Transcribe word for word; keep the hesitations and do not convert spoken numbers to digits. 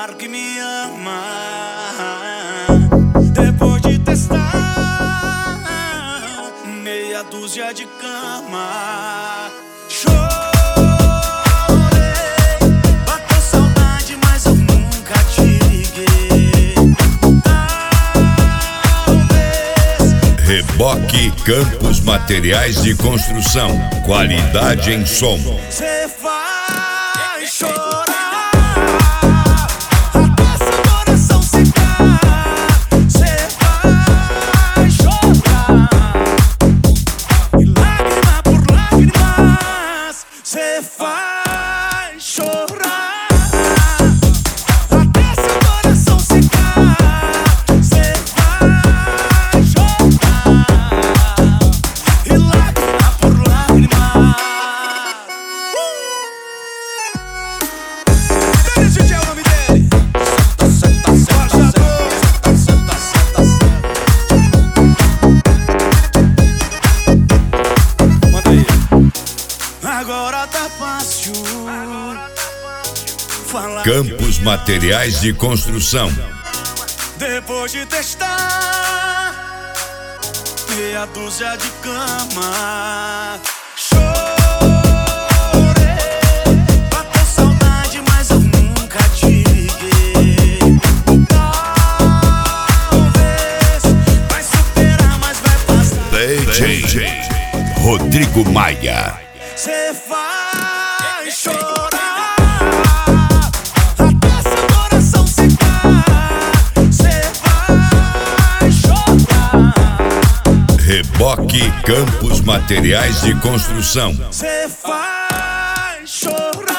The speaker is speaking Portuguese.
claro que me ama. Depois de testar meia dúzia de cama, chorei, bateu saudade, mas eu nunca te liguei. Talvez Reboque Campos Materiais de Construção. Qualidade em som. cê vai chorar. Cê vai chorar até seu coração secar. Cê vai chorar e lágrima por lágrima. Dele D J é o nome dele. Senta, senta, senta, senta, senta, senta. Manda aí. Agora tá fácil, falar Campos Materiais de Construção. depois de testar meia dúzia de cama. Chorei, bateu saudade, mas eu nunca te liguei. Talvez vai superar, mas vai passar. D J Rodrigo Maia. Cê vai chorar até seu coração secar. Cê vai chorar. Reboque Campos Materiais de Construção. Cê vai chorar.